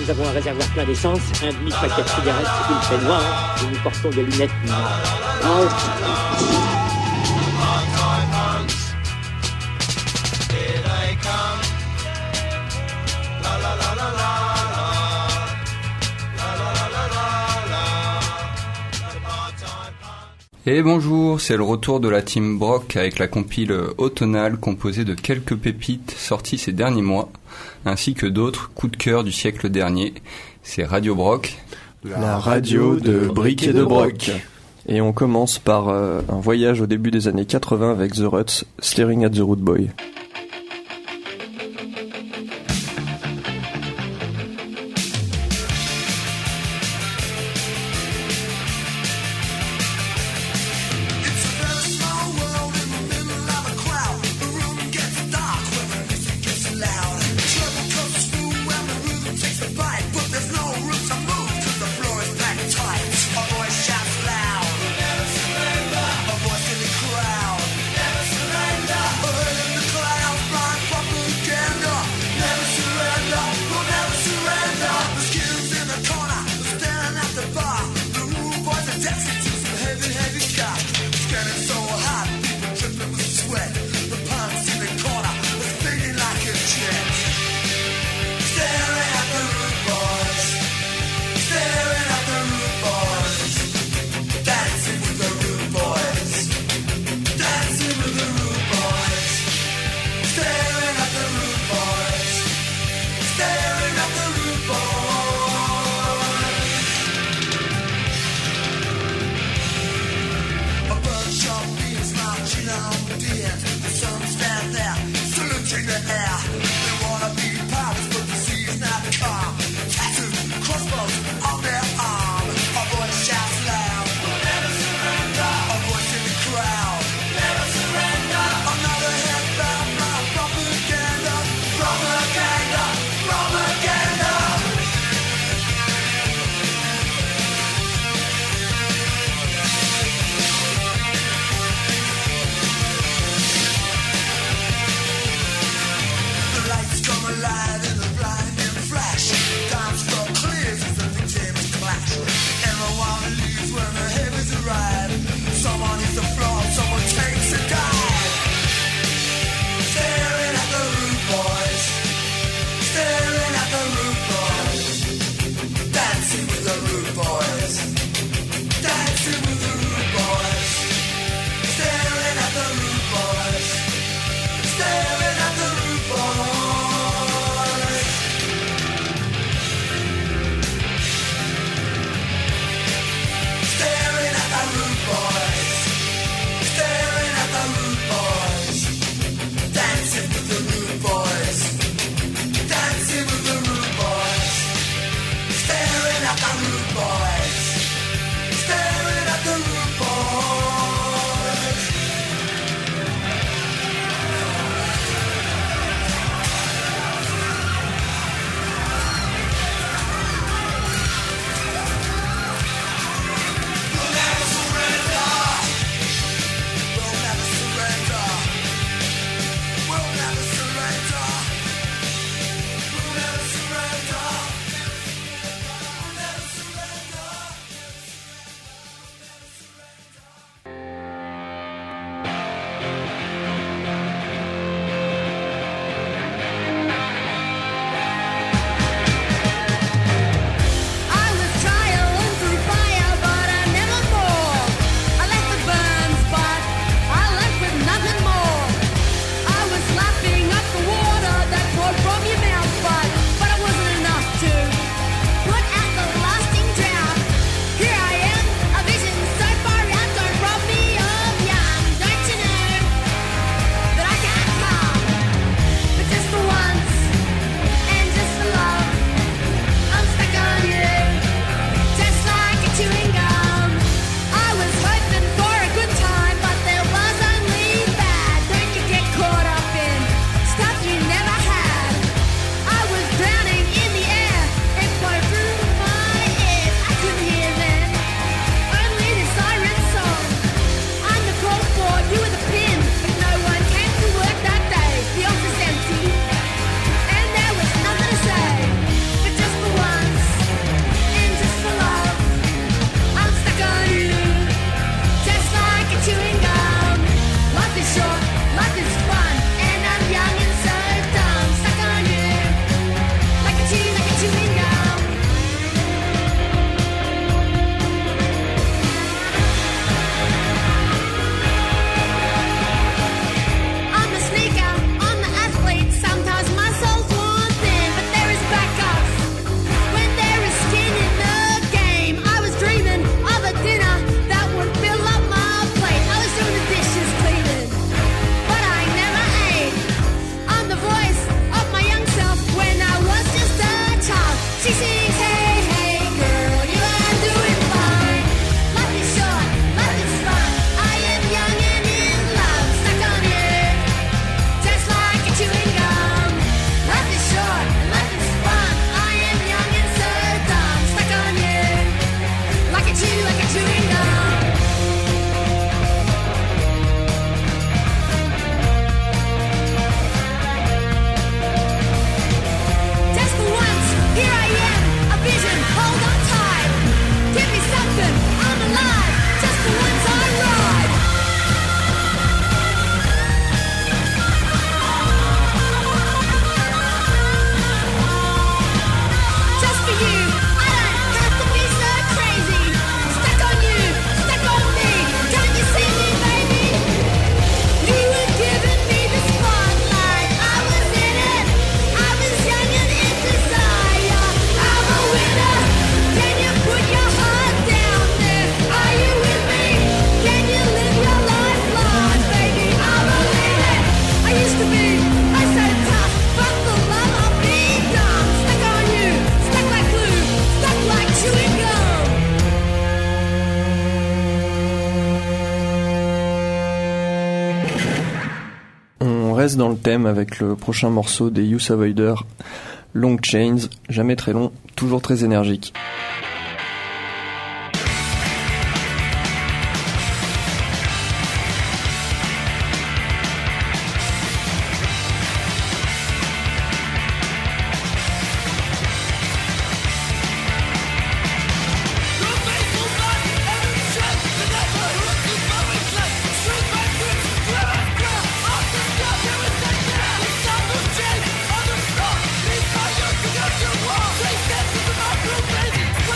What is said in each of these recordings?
Nous avons un réservoir plein d'essence, un demi-paquet de cigarettes, il fait noir, et nous portons des lunettes noires. Et bonjour, c'est le retour de la team Brock avec la compile automnale composée de quelques pépites sorties ces derniers mois, ainsi que d'autres coups de cœur du siècle dernier. C'est Radio Brock, la radio de Brick et de Brock. Et on commence par un voyage au début des années 80 avec The Ruts, Staring at the Root Boy. reste dans le thème avec le prochain morceau des Youth Avoider, Long Chains, jamais très long, toujours très énergique. Baby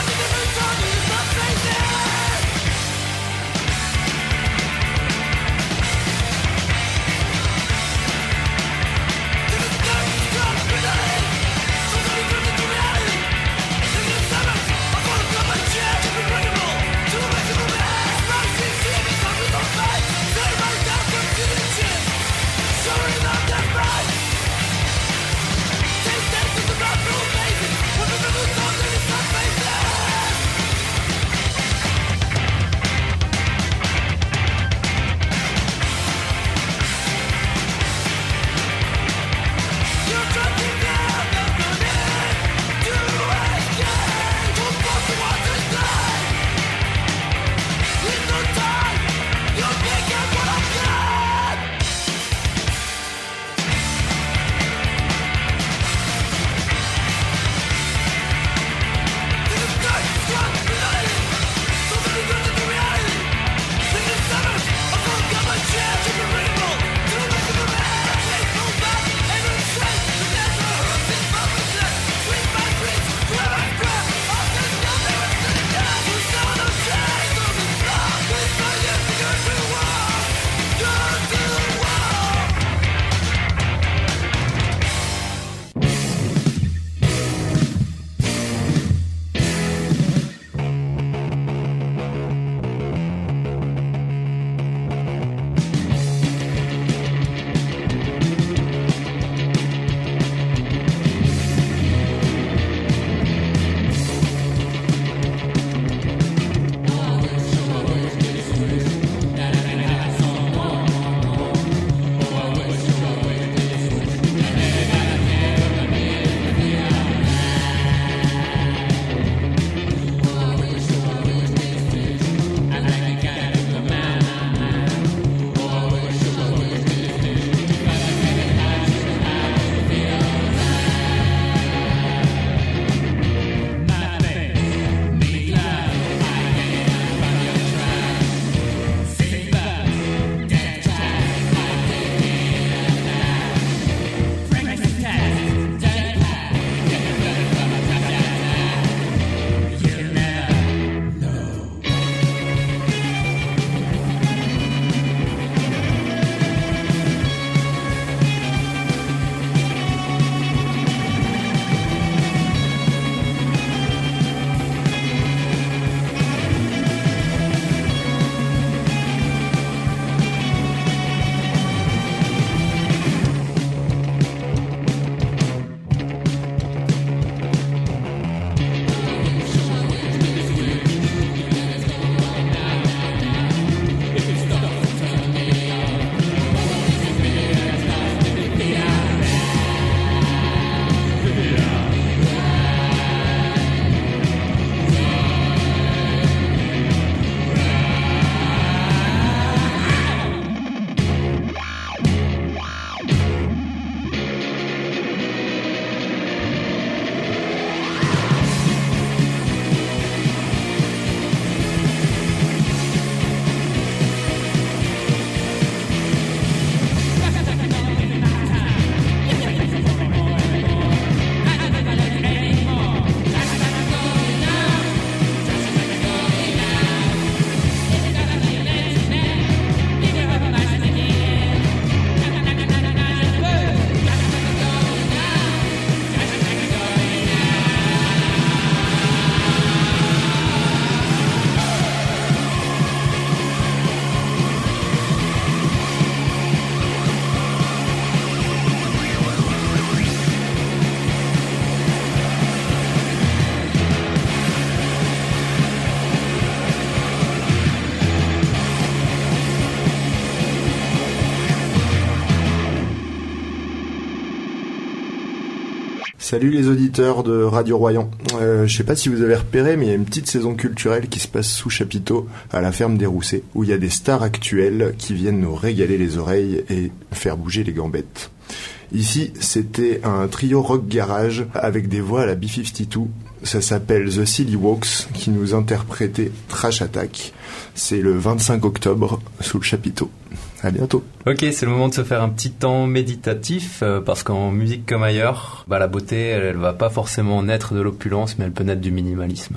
Salut les auditeurs de Radio Royan. Je sais pas si vous avez repéré, mais il y a une petite saison culturelle qui se passe sous chapiteau à la ferme des Roussets, où il y a des stars actuelles qui viennent nous régaler les oreilles et faire bouger les gambettes. Ici, c'était un trio rock garage avec des voix à la B-52. Ça s'appelle The Silly Walks, qui nous interprétait Trash Attack. C'est le 25 octobre sous le chapiteau. À bientôt. Ok, c'est le moment de se faire un petit temps méditatif parce qu'en musique comme ailleurs, la beauté, elle va pas forcément naître de l'opulence, mais elle peut naître du minimalisme.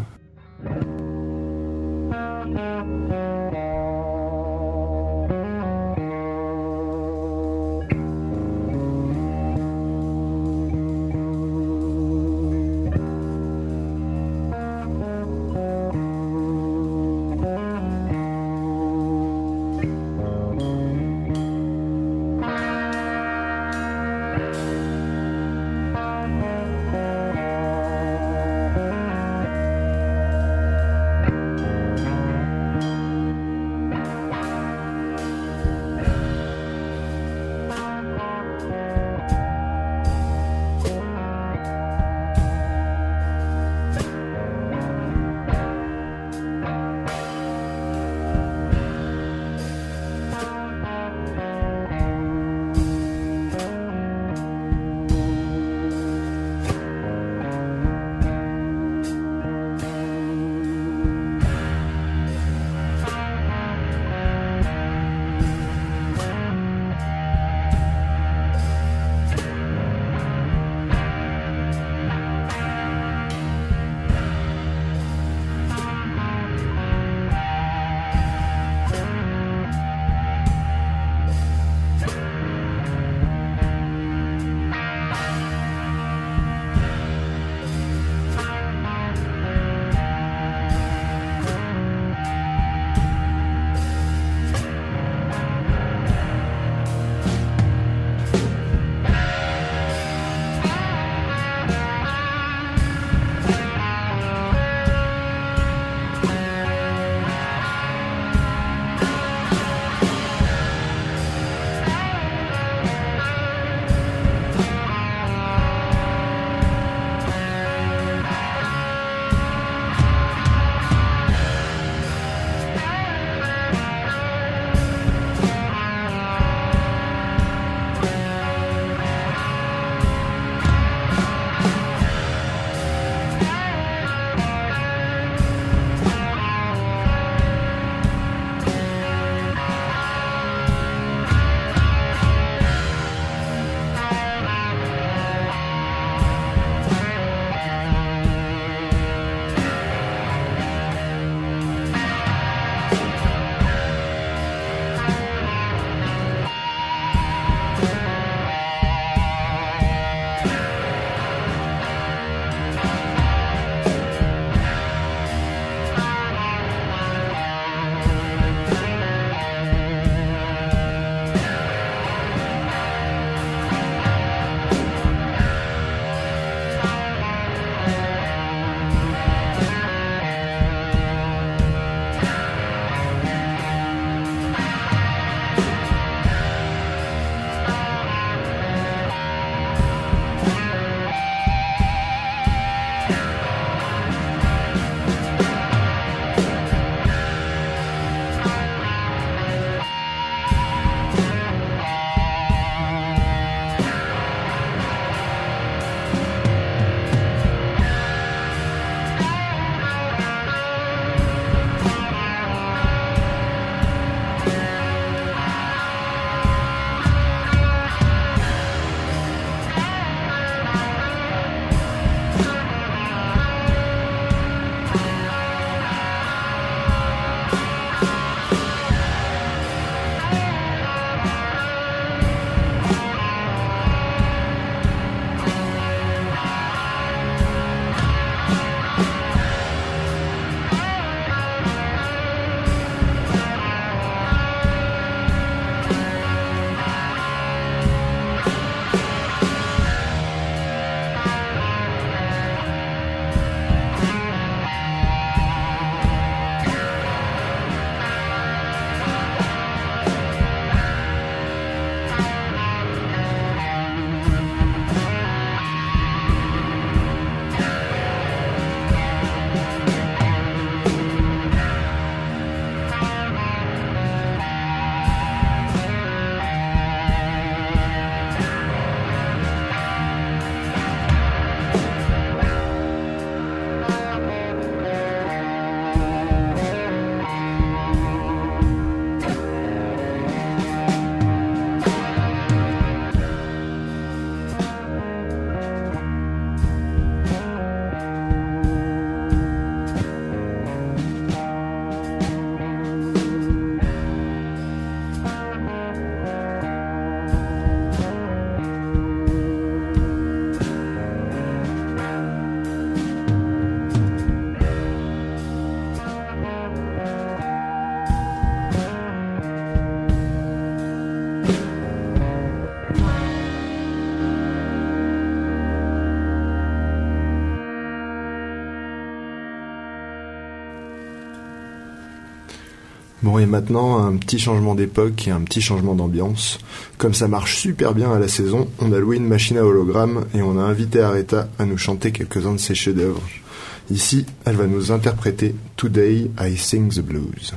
Bon, et maintenant, un petit changement d'époque et un petit changement d'ambiance. Comme ça marche super bien à la saison, on a loué une machine à hologramme et on a invité Aretha à nous chanter quelques-uns de ses chefs-d'œuvre. Ici, elle va nous interpréter Today I Sing the Blues.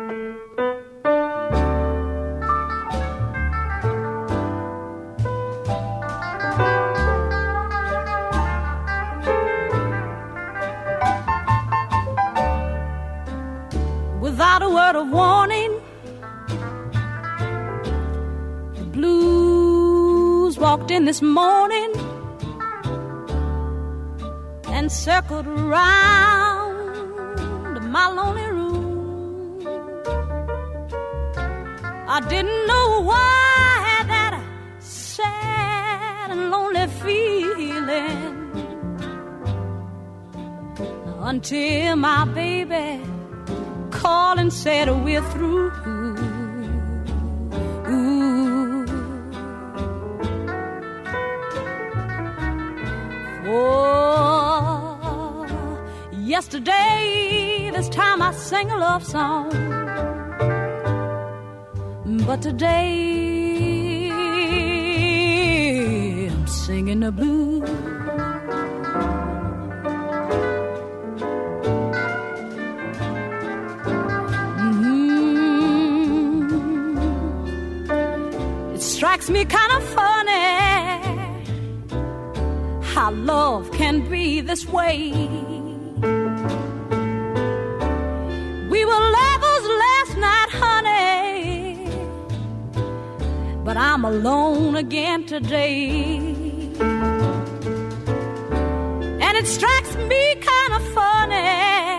Without a word of warning, the blues walked in this morning and circled around my lonely room. I didn't know why I had that sad and lonely feeling until my baby called and said we're through. Oh, yesterday this time I sang a love song, but today I'm singing the blues. Strikes me kind of funny how love can be this way. We were lovers last night, honey, but I'm alone again today. And it strikes me kind of funny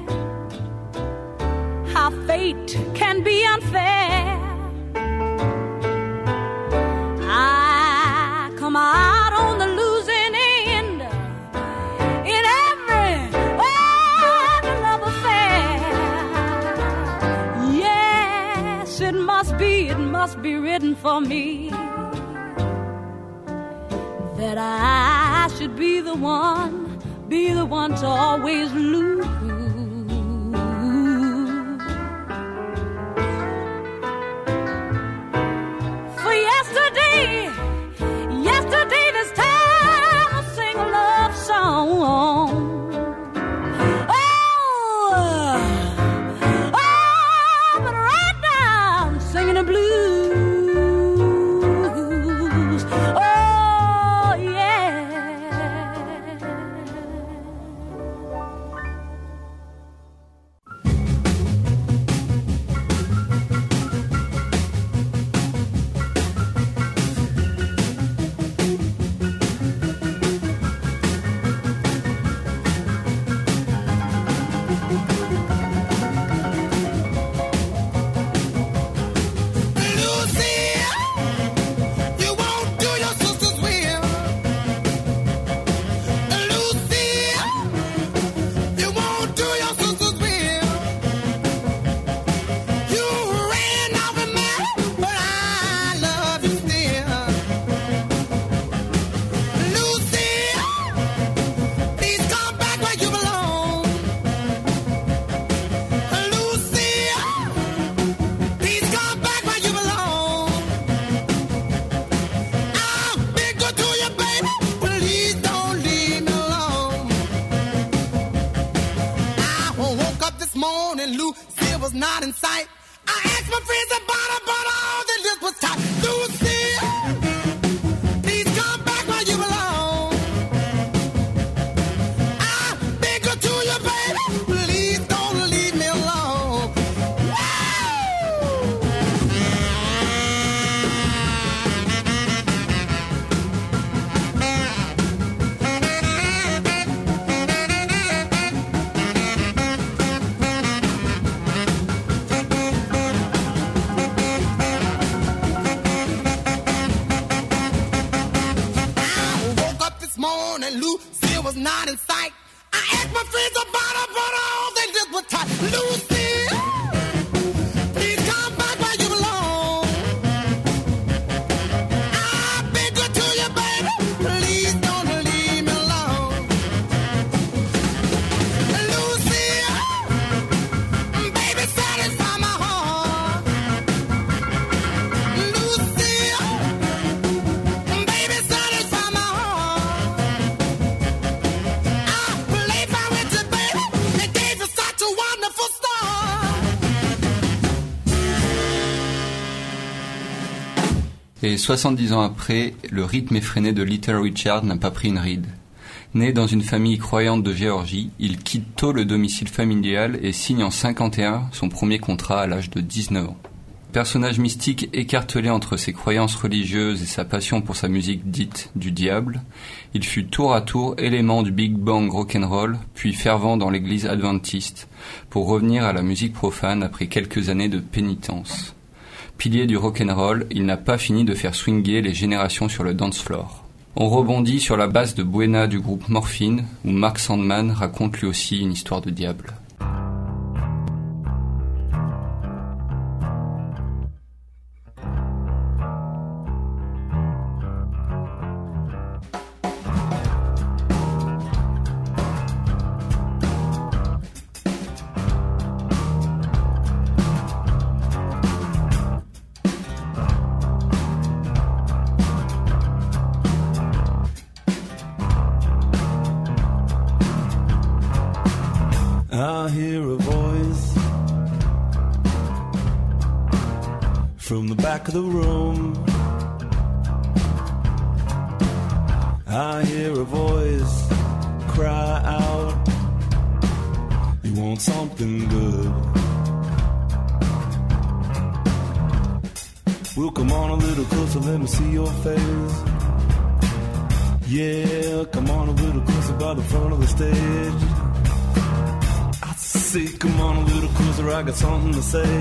how fate can be unfair. Come out on the losing end in every love affair. Yes, it must be written for me that I should be the one to always lose. For yesterday this time I'll sing a love song. But right now I'm singing the blues. Oh, yeah. Was not in sight. I asked my friends about her, but all the list was tight. Lucy, please come back where you belong. I beg her to you, baby, please don't leave me alone. Lucille was not in sight. I asked my friends about her, but all they did was tight. Lucille, please come back where you belong. I beg her to you, baby, please don't leave me alone. Lucille, baby, satisfy my heart. Et 70 ans après, le rythme effréné de Little Richard n'a pas pris une ride. Né dans une famille croyante de Géorgie, il quitte tôt le domicile familial et signe en 51 son premier contrat à l'âge de 19 ans. Personnage mystique écartelé entre ses croyances religieuses et sa passion pour sa musique dite du diable, il fut tour à tour élément du Big Bang rock'n'roll, puis fervent dans l'église adventiste, pour revenir à la musique profane après quelques années de pénitence. Pilier du rock'n'roll, il n'a pas fini de faire swinguer les générations sur le dance floor. On rebondit sur la basse de Buena du groupe Morphine, où Mark Sandman raconte lui aussi une histoire de diable. I hear a voice from the back of the room. I hear a voice cry out, you want something good. Well, come on a little closer, let me see your face. Yeah, come on a little closer by the front of the stage. Say, come on a little closer, I got something to say.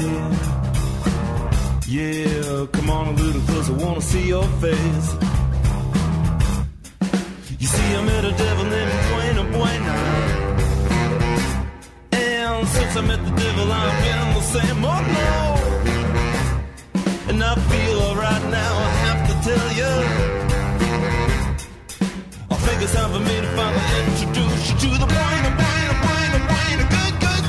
Yeah, come on a little closer, wanna see your face. You see, I met a devil named Buena Buena, and since I met the devil, I've been the same. Oh no, and I feel alright now, I have to tell you, I think it's time for me to finally introduce you to the Buena Buena Buena Buena good.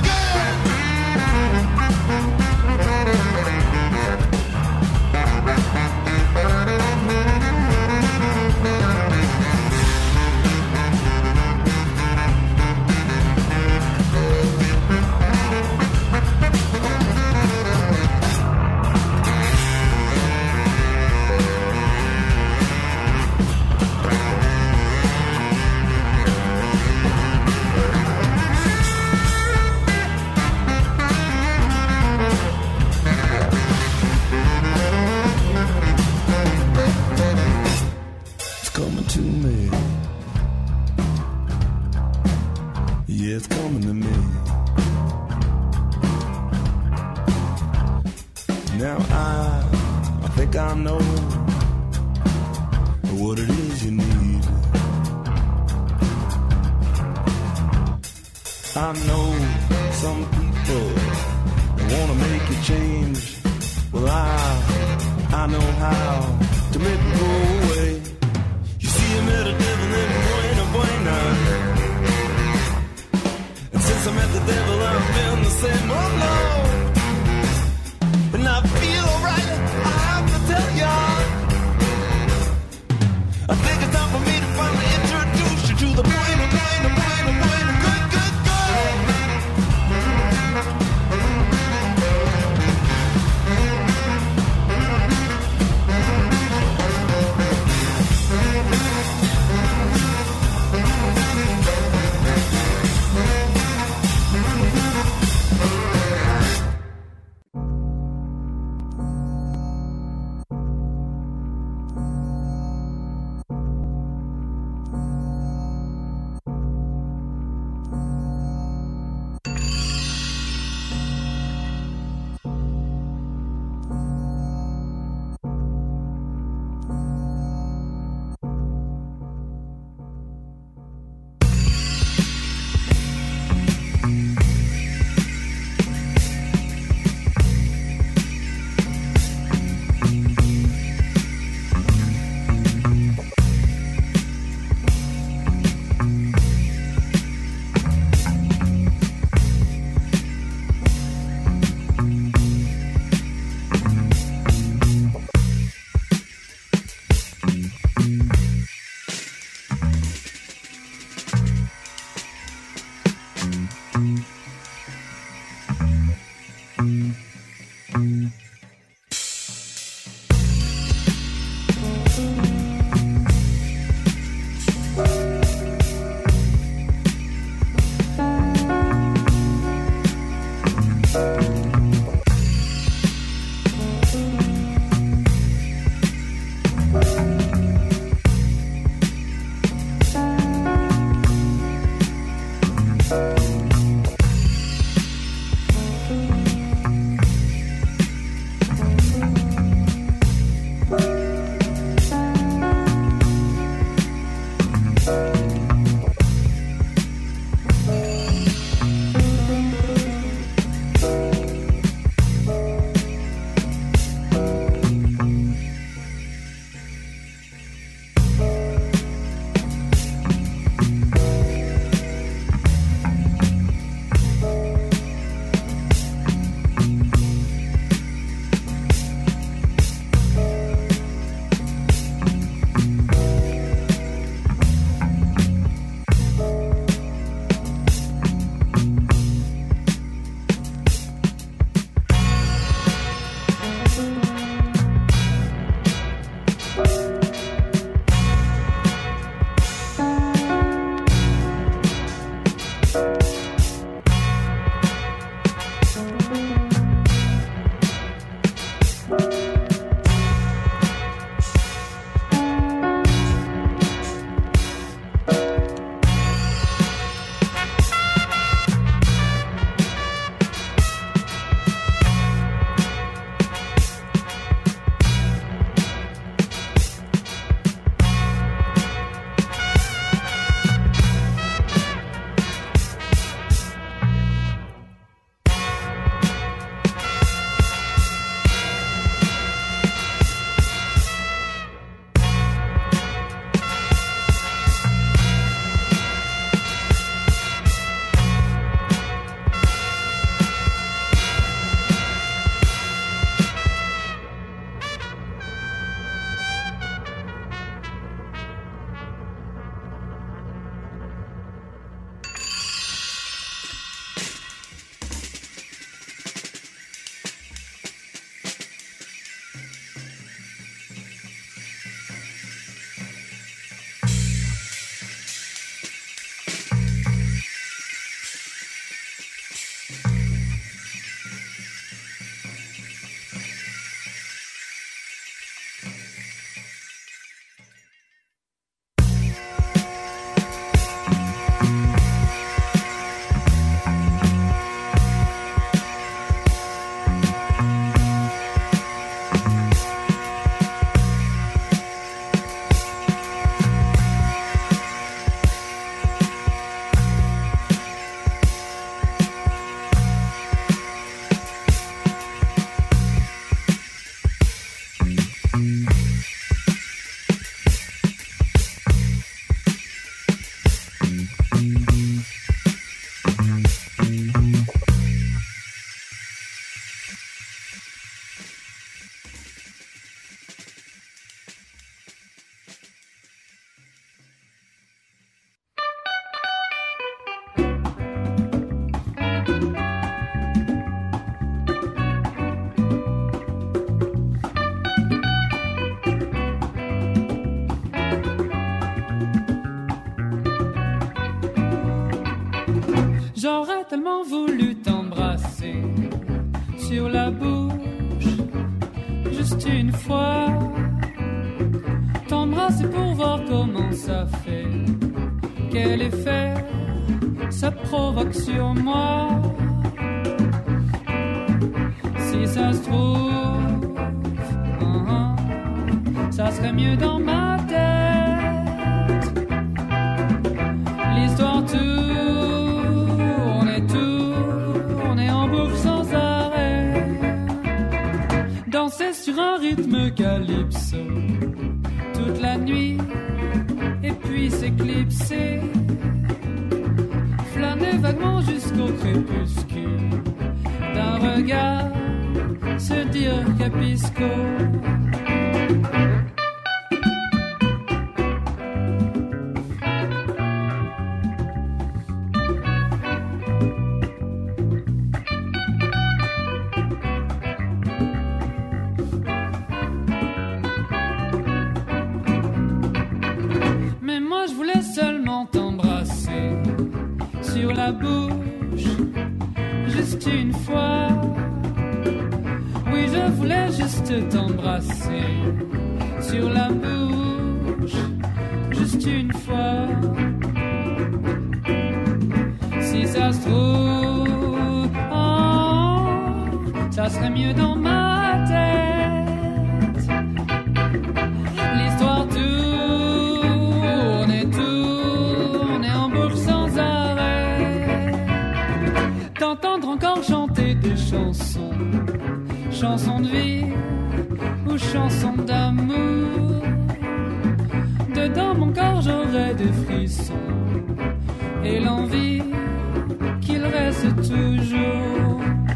I know some people wanna make you change. Well, I know how to make it go away. You see, I met a devil named Buena Buena, and since I met the devil, I've been the same. Oh no, and I feel alright. I have to tell ya, I think it's time for me to finally introduce you to the Buena Buena Buena Buena good good good. quand ça fait? Quel effet ça provoque sur moi? Si ça se trouve, ça serait mieux dans ma tête. L'histoire tourne et tourne et en boucle sans arrêt. Danser sur un rythme calypso toute la nuit et puis s'éclipser. Flâner vaguement jusqu'au crépuscule d'un regard, se dire capisco. Mais moi je voulais seulement t'embrasser sur la bouche, juste une fois. Oui, je voulais juste t'embrasser sur la bouche, juste une fois. Si ça se trouve, ça serait mieux dans ma tête. L'histoire tourne et tourne et en boucle sans arrêt. T'entendre encore chanter des chansons, chansons de vie ou chansons d'amour. Dedans mon corps j'aurais des frissons et l'envie qu'il reste toujours.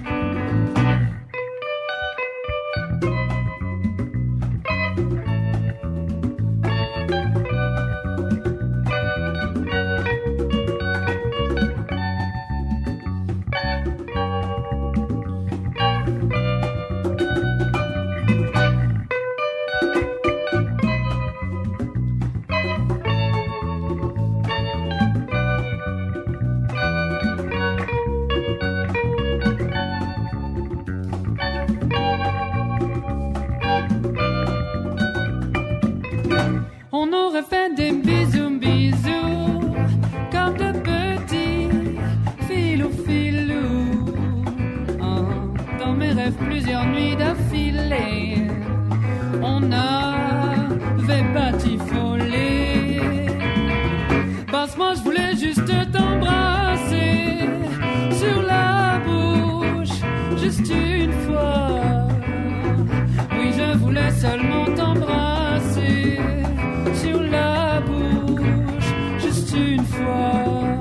On aurait fait des bisous, bisous, comme de petits filous, filous. Dans mes rêves, plusieurs nuits d'affilée, on avait batifolé. Passe-moi, je voulais juste t'embrasser sur la bouche, juste une fois. Oui, je voulais seulement t'embrasser sur la bouche, juste une fois.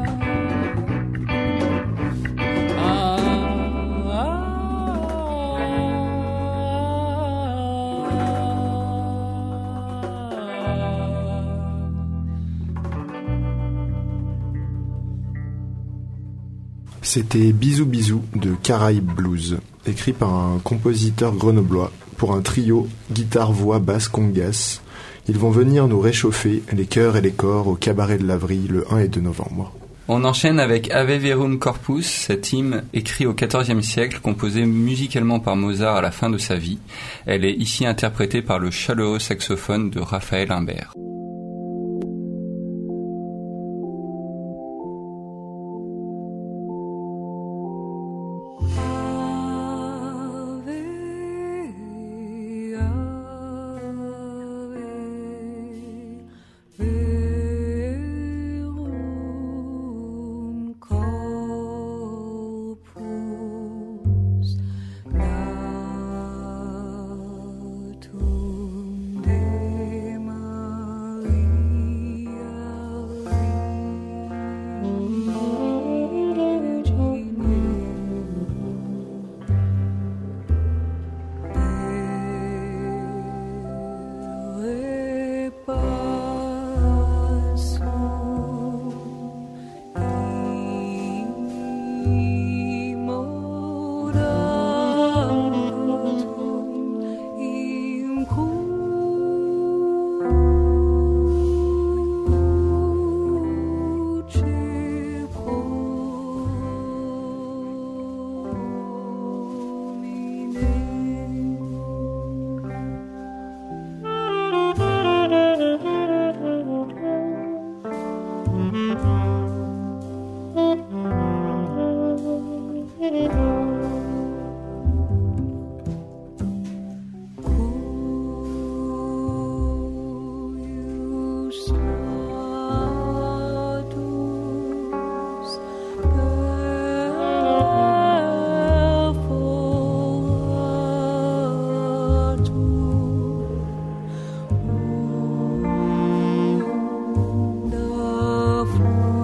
C'était Bisous Bisous de Caraïbes Blues, écrit par un compositeur grenoblois pour un trio guitare, voix, basse, congas. Ils vont venir nous réchauffer les cœurs et les corps au cabaret de Lavry le 1 et 2 novembre. On enchaîne avec Ave Verum Corpus, cet hymne écrit au XIVe siècle, composé musicalement par Mozart à la fin de sa vie. Elle est ici interprétée par le chaleureux saxophone de Raphaël Imbert. The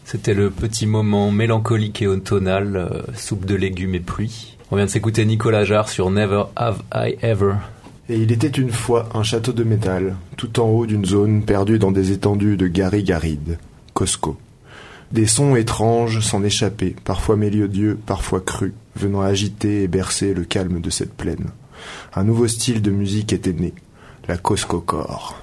C'était le petit moment mélancolique et automnal, soupe de légumes et pluie. On vient de s'écouter Nicolas Jarre sur Never Have I Ever. Et il était une fois un château de métal, tout en haut d'une zone perdue dans des étendues de garrigues-arides. Cosco. Des sons étranges s'en échappaient, parfois mélodieux, parfois crus, venant agiter et bercer le calme de cette plaine. Un nouveau style de musique était né, la Cosco-core.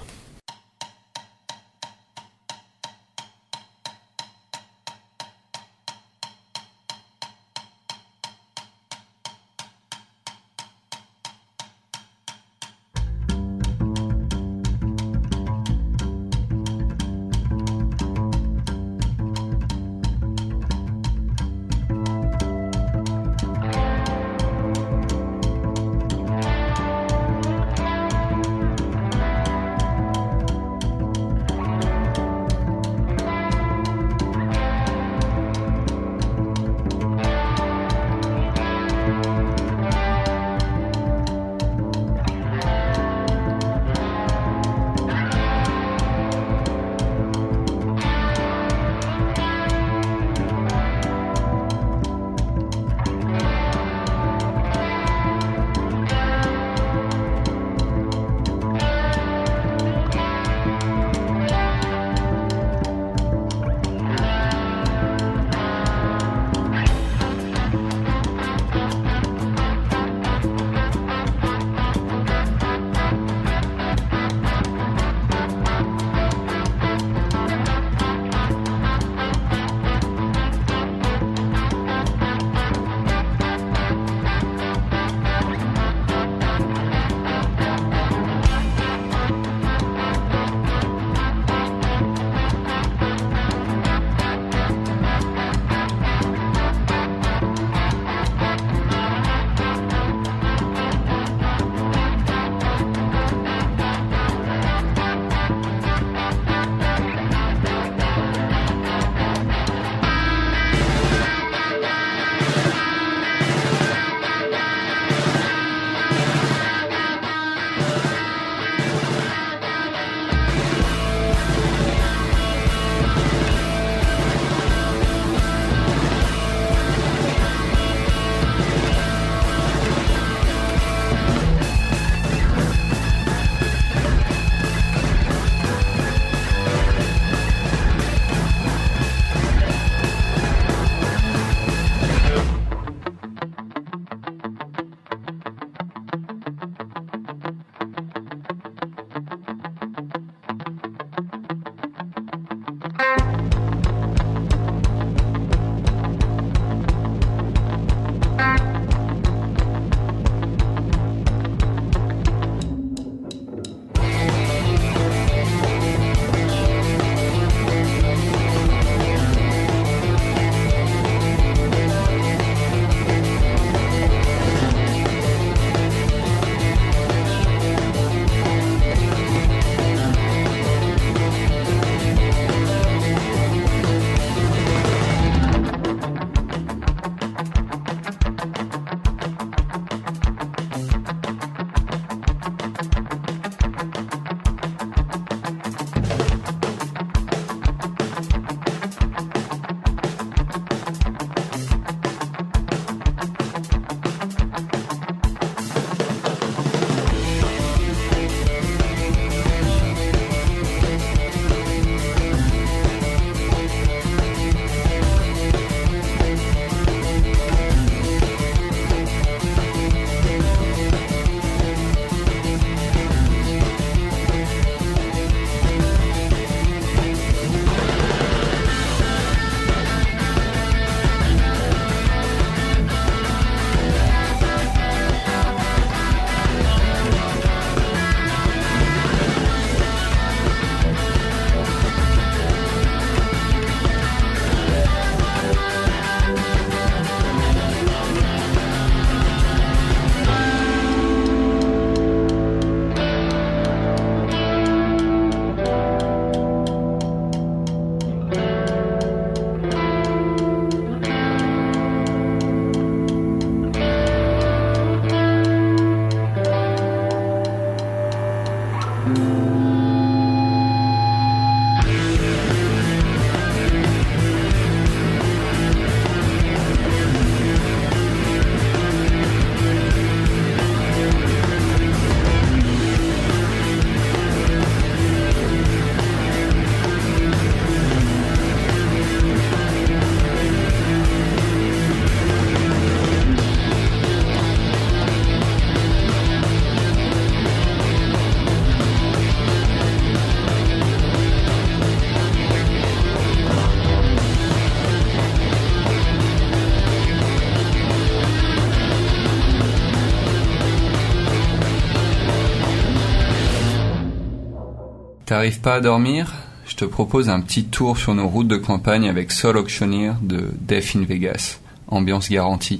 T'arrives pas à dormir ? Je te propose un petit tour sur nos routes de campagne avec Soul Auctioneer de Death in Vegas. Ambiance garantie.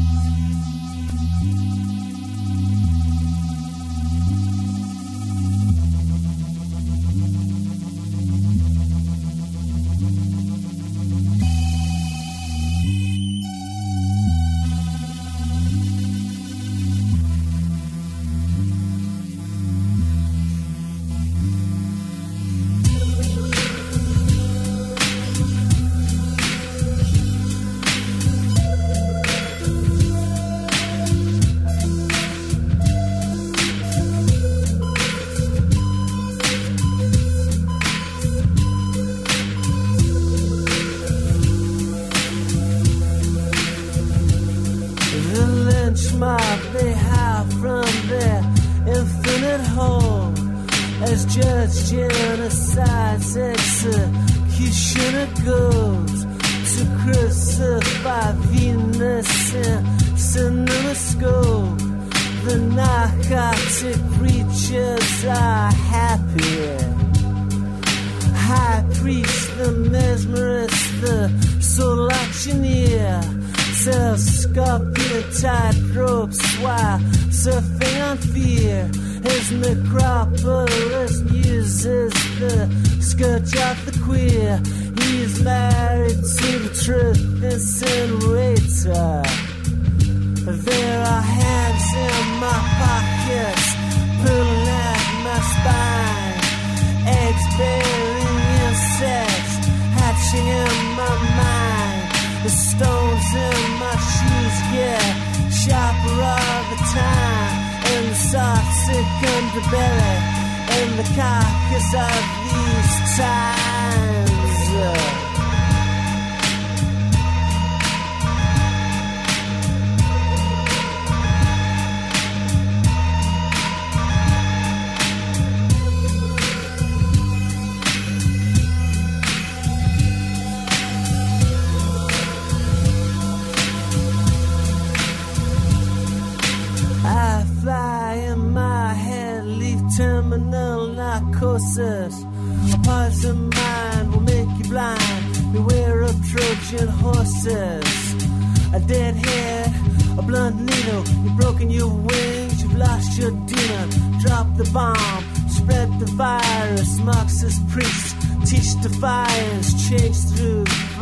Poison mind will make you blind. Beware of Trojan horses. A dead head, a blunt needle. You've broken your wings, you've lost your demon. Drop the bomb, spread the virus. Marxist priests teach defiance, change through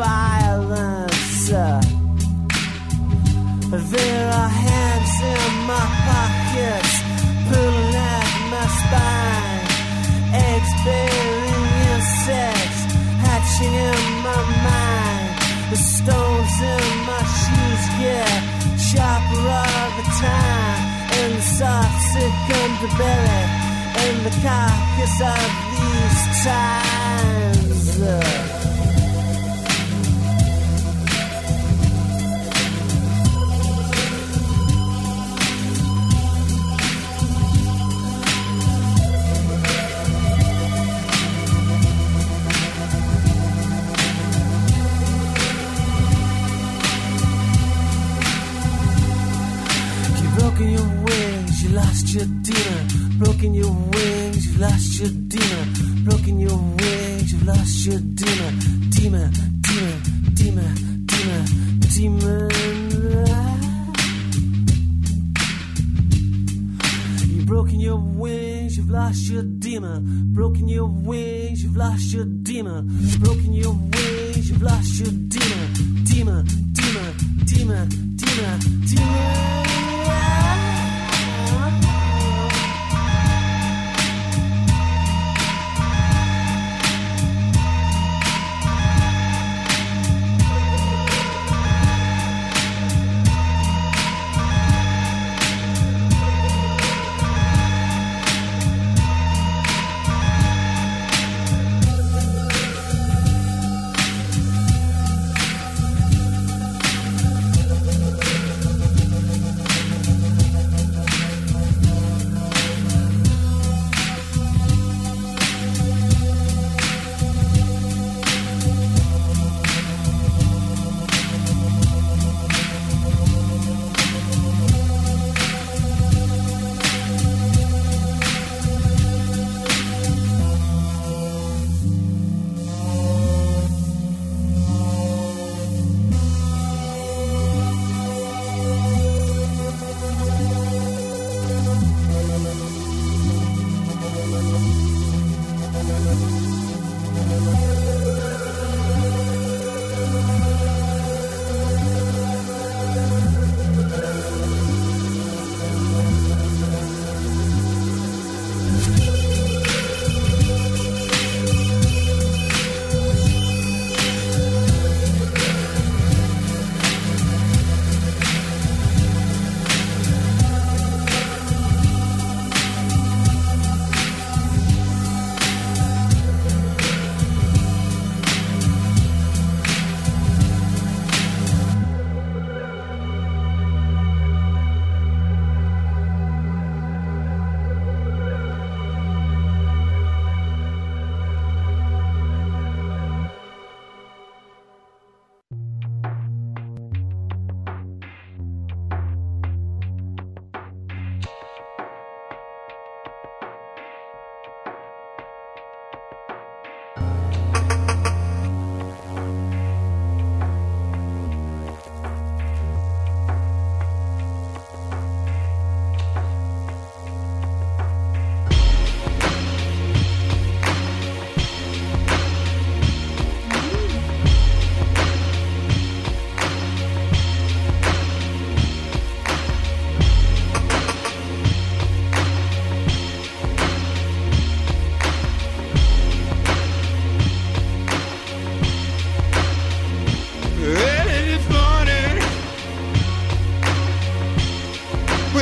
violence. There are hands in my pockets, pulling at my spine. Eggs bearing insects hatching in my mind. The stones in my shoes get sharper all the time. And the soft sick underbelly and the carcass of these times. Broken your wings, you lost your demon. Broken your wings, you've lost your demon. Broken your wings, you've lost your demon. Demon, demon, demon, demon, demon. You've broken your wings, you've lost your demon. Broken your wings, you've lost your demon. Broken your wings, you've lost your demon. Demon, demon, demon, demon, demon.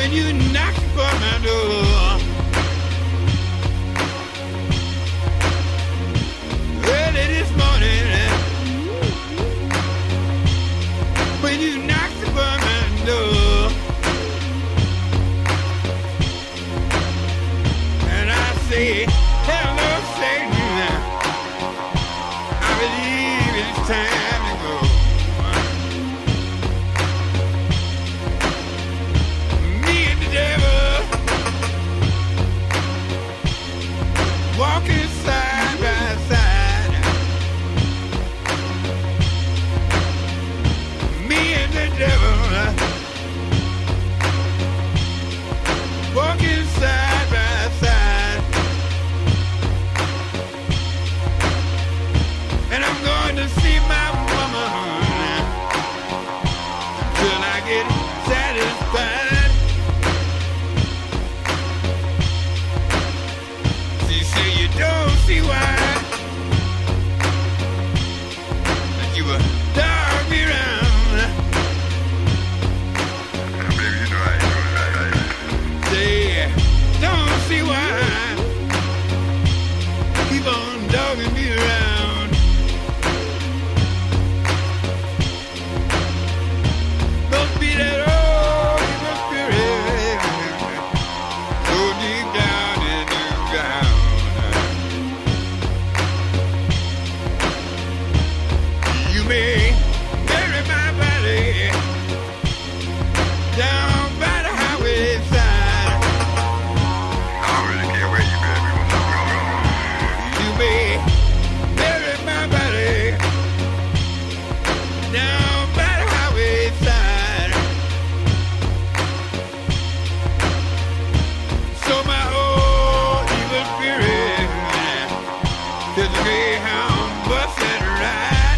when you knocked upon my door. Early this morning, when you knocked upon my door, and I say, hello, Satan, I believe it's time to go. Me and the devil walking side by side. Me and the devil walking side by side. And I'm going to see my woman till I get satisfied. She say you don't see why that you were dog me round. Baby, you know I say don't see why keep on dogging me around. Must be that old evil spirit so deep down in the ground. You may bury my body down by the highway side. I really can't wait, you better be what's going on. You may bury my body down by the highway side. So my old evil spirit is a greyhound bus and ride.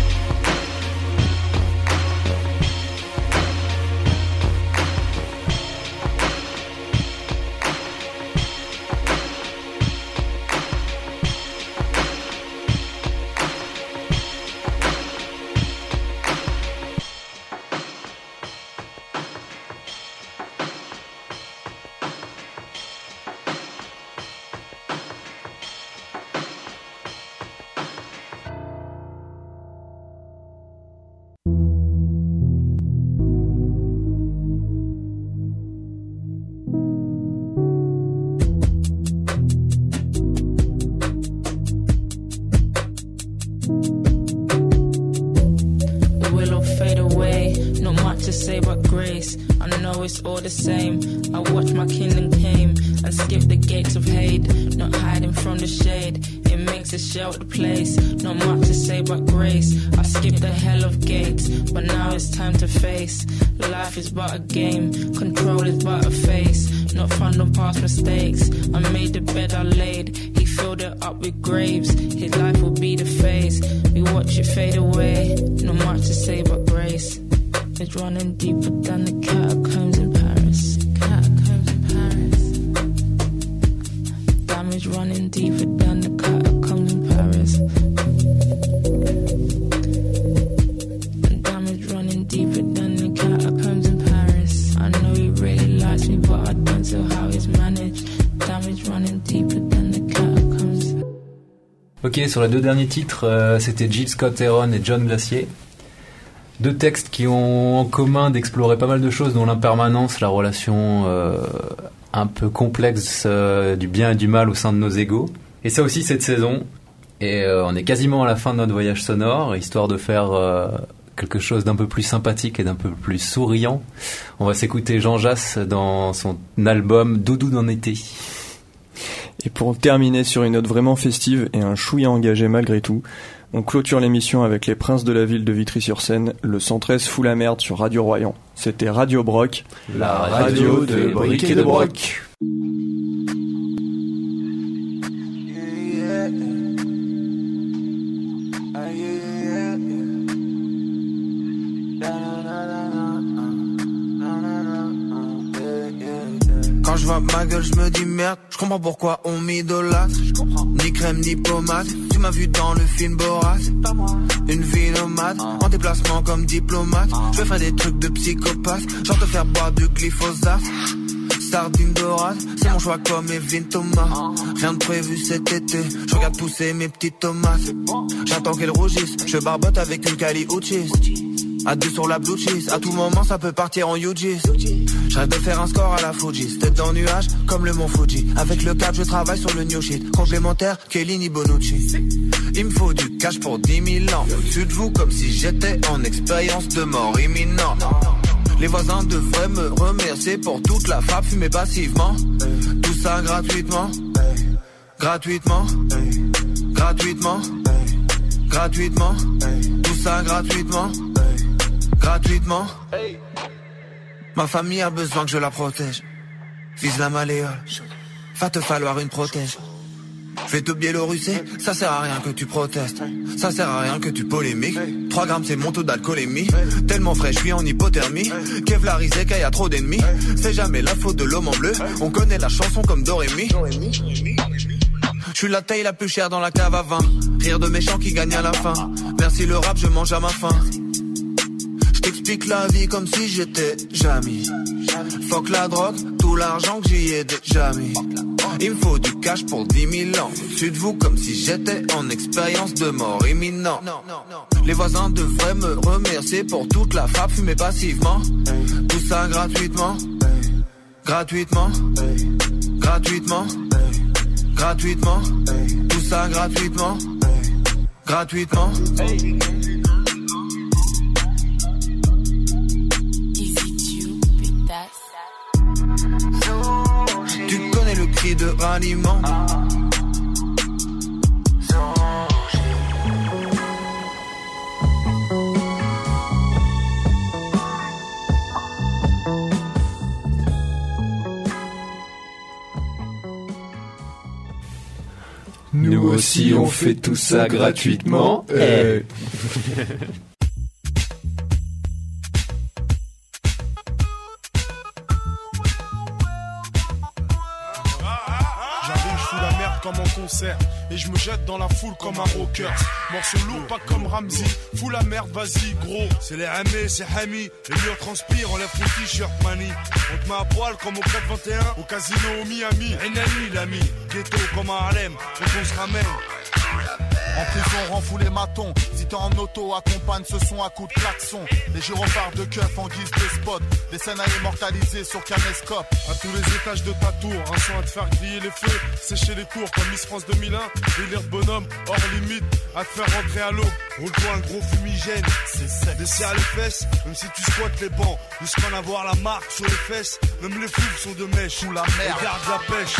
The willow fade away, not much to say but grace. I know it's all the same. I watch my kingdom came and skip the gates of hate, not hiding from the shade. It makes a sheltered place, not much to say but grace. I skipped the hell of gates, but now it's time to face. Life is but a game, control is but a face. Not fun on past mistakes. I made the bed I laid, he filled it up with graves. His life will be the phase. We watch it fade away, not much to say but grace. It's running deeper than the catacombs in Paris. Catacombs in Paris. Damage running deeper than the catacombs in Paris. Damage running deeper than the catacombs in Paris. I know he really likes me, but I don't know how he's managed. Damage running deeper than the catacombs. Ok, sur les deux derniers titres, c'était Jill Scott Heron et John Glacier. Deux textes qui ont en commun d'explorer pas mal de choses, dont l'impermanence, la relation un peu complexe du bien et du mal au sein de nos égos. Et ça aussi cette saison. Et on est quasiment à la fin de notre voyage sonore, histoire de faire quelque chose d'un peu plus sympathique et d'un peu plus souriant. On va s'écouter Jean Jass dans son album Doudou en été. Et pour terminer sur une note vraiment festive et un chouïa engagé malgré tout, on clôture l'émission avec les Princes de la ville de Vitry-sur-Seine, le 113 fout la merde sur Radio Royan. C'était Radio Broc, la radio de Brick et de Broc. Quand je vois ma gueule, je me dis merde, je comprends pourquoi on m'idolâtre. Ni crème ni pommade, tu m'as vu dans le film Borat. Une vie nomade, en déplacement comme diplomate. Je vais faire des trucs de psychopathe, genre te faire boire du glyphosate. sardines dorades, c'est mon choix comme Evin Thomas. Rien de prévu cet été, je regarde pousser mes petites tomates. J'attends qu'elles rougissent, je barbote avec une Cali Uchis. À deux sur la blue cheese, à tout moment ça peut partir en UGs. Je rêve de faire un score à la Fuji, tête dans le nuage comme le mont Fuji. Avec le cap je travaille sur le new shit, complémentaire Kellini Bonucci. Il me faut du cash pour 10 000 ans, au-dessus de vous comme si j'étais en expérience de mort imminente. Les voisins devraient me remercier pour toute la frappe fumée passivement. Tout ça gratuitement, gratuitement, gratuitement, gratuitement. Tout ça gratuitement, gratuitement. Ma famille a besoin que je la protège. Vise la malléole, va te falloir une protège. Je vais te biélorusser, ça sert à rien que tu protestes. Ça sert à rien que tu polémiques. 3 grammes c'est mon taux d'alcoolémie. Tellement frais, je suis en hypothermie. Kevlarisé qu'il y a trop d'ennemis. C'est jamais la faute de l'homme en bleu. On connaît la chanson comme Dorémy. Je suis la taille la plus chère dans la cave à vin. Rire de méchants qui gagnent à la fin. Merci le rap, je mange à ma faim. Je t'explique la vie comme si j'étais Jamy. Fuck la drogue, tout l'argent que j'y ai déjà mis. Il me faut du cash pour 10 000 ans. Au-dessus de vous comme si j'étais en expérience de mort imminent. Les voisins devraient me remercier pour toute la frappe fumée passivement. Tout ça gratuitement, gratuitement, gratuitement, gratuitement. Tout ça gratuitement, gratuitement. Tu connais le cri de ralliement. Nous aussi on fait tout ça gratuitement. Comme en concert, et je me jette dans la foule comme un rocker. Morceau lourd, pas comme Ramsey. Fous la merde, vas-y, gros. C'est les Hamé, c'est Hami. Les murs transpirent, enlève ton t-shirt, mani. On te met à poil comme au 421, au casino au Miami. Enani, l'ami. Ghetto comme à Harlem, quand on se ramène. En prison, rend fou les matons. Si t'es en auto, accompagne ce son à coups de klaxon. Les gyrophares de keuf en guise de spot. Des scènes à immortaliser sur caméscope. À tous les étages de ta tour, un son à te faire griller les feux. Sécher les cours comme Miss France 2001. Délire de bonhomme, hors limite. À te faire rentrer à l'eau. Roule-toi un gros fumigène. C'est sec. Desserre les fesses, même si tu squattes les bancs. Jusqu'à en avoir la marque sur les fesses. Même les fous sont de mèche. Sous la merde. Regarde la pêche.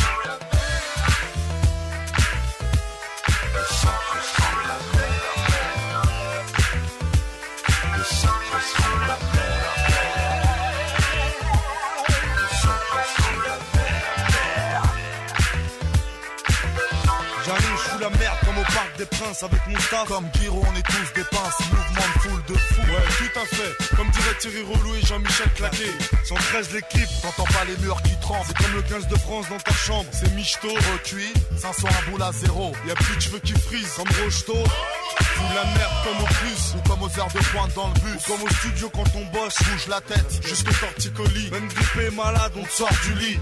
La merde comme au Parc des Princes avec mon staff. Comme Giro, on est tous des pinces. Mouvement de foule de fou. Ouais, tout à fait. Comme dirait Thierry Roulou et Jean-Michel Claquet. 113 l'équipe. T'entends pas les murs qui tremblent. C'est comme le 15 de France dans ta chambre. C'est michto. Recuit, 500 un boule à 0. Y'a plus de cheveux qui frisent comme Rocheteau. Fous la merde comme au plus. Ou comme aux heures de pointe dans le bus. Ou comme au studio quand on bosse. Bouge la tête. Jusqu'au torticolis. Même grippé et malade, on te sort du lit.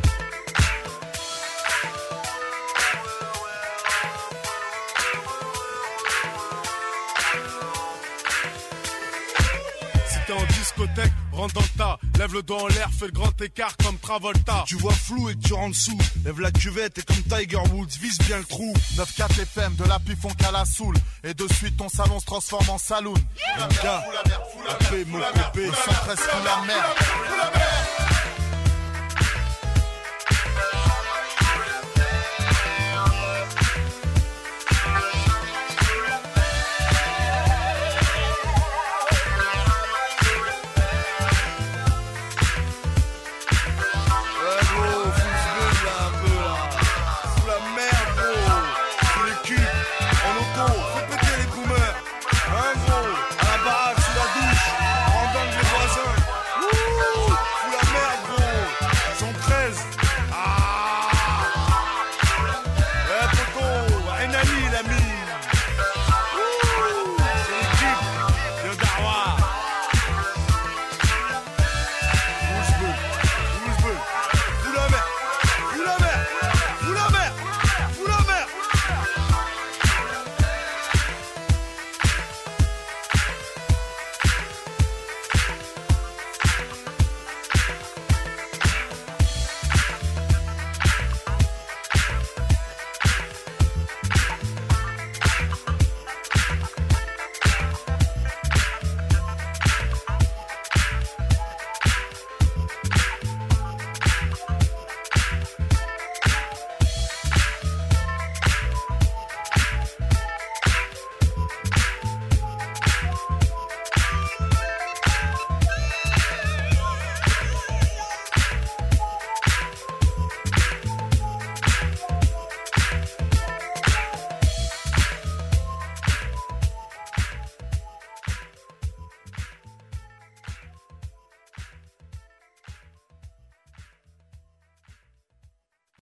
En discothèque, rentre dans le tas, lève le doigt en l'air, fais le grand écart comme Travolta. Tu vois flou et tu rentres sous, lève la cuvette et comme Tiger Woods, vise bien le trou. 9-4 FM, de la pif on cale la soule, et de suite ton salon se transforme en saloon. Gars, fous la merde, fous la merde, mon copé, 113 fous la merde.